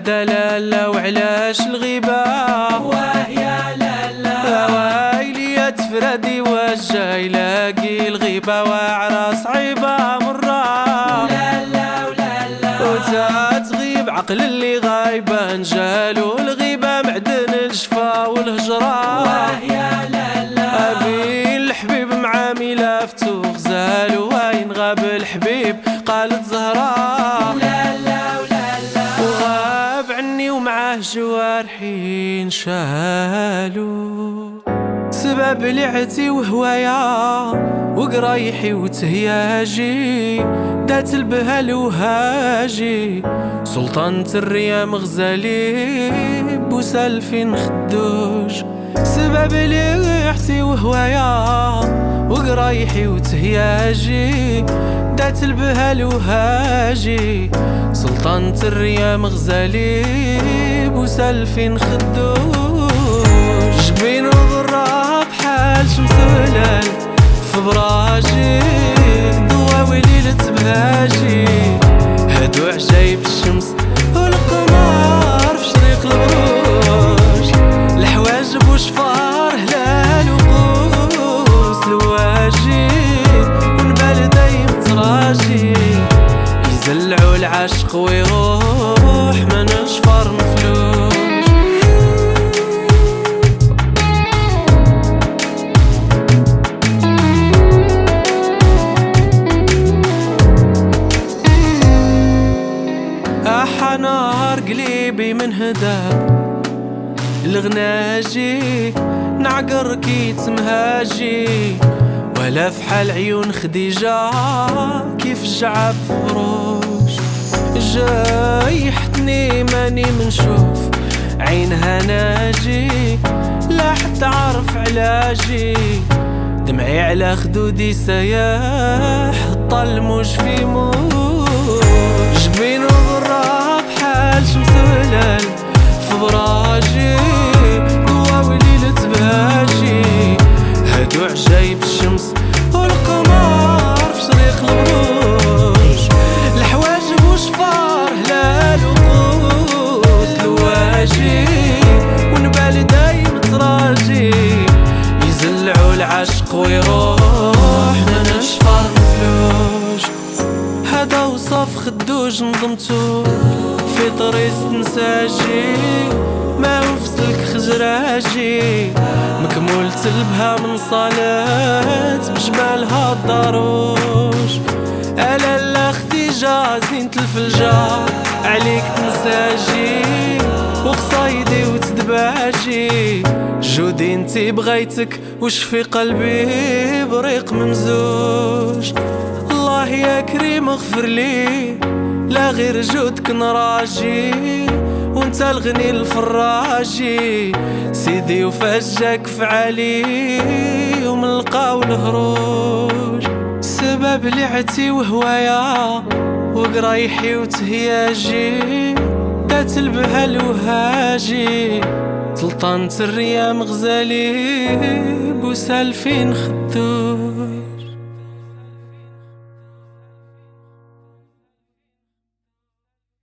دلاله وعلاش الغيبة ويا لالا ويلي تفردي واش جاي لاقي الغيبة واعرة صعيبة مرة ولالا ولالا وتغيب عقل اللي غايبة نجالو الغيبة معدن الجفا والهجرة ويا لالا أبي الحبيب مع ملافته غزال وين غاب الحبيب قالت زهرة ولالا ولالا وغاب عني ومعاه جوارحي انشالو سبب لعتي وهوايا وقرايحي وتهياجي دات البهل وهاجي سلطانة الريام غزالي بوسالفين خدوج سبب لعتي وهوايا وقرايحي وتهياجي دات البهل وهاجي سلطانة الريام غزالي بوسالفين خدوج بين وضراب حال شمس ولال في براجي ضوا وليلة بهاجي هادو عجايب الشمس والقمر في شريق البروج الحواجب وشفار هلال وقوس الواجي ونبال دايم تراجي يزلعوا العاشق ويروح من شفار مفلوج نار قليبي من هدا الغناجي نعقر كيت مهاجي ولا في حال عيون خديجة كيف جعب فروج جاي حتني ماني منشوف عينها ناجي لا حتى عارف علاجي دمعي على خدودي سياح الطلموج في موج بين وضراب حال شمس ولال في براجي ضوا وليلة بهاجي هادو عجايب الشمس والقمر في شريق البروج الحواجب وشفار هلال وقوس الواجي ونبال دايم تراجي يزلعوا العشق ويروح لنا شفار مفلوج هذا وصف خدوج نظمتو في طريق نساجي ما وفسلك خزراجي مكمولة البها من صالات بجمالها الضروج ألا لا خديجة زينة الفلجة عليك تنساجي وقصايدي وتدباجي جودي انتي بغيتك وش في قلبي بريق ممزوج الله يا كريم اغفر لي لا غير جودك نراجي وانت الغني الفراجي سيدي وفجك فعالي ومن القاو الهروج سبب لعتي وهوايا وقرايحي وتهياجي دات البهل وهاجي سلطانة الريام غزالي بوسالفين خدوج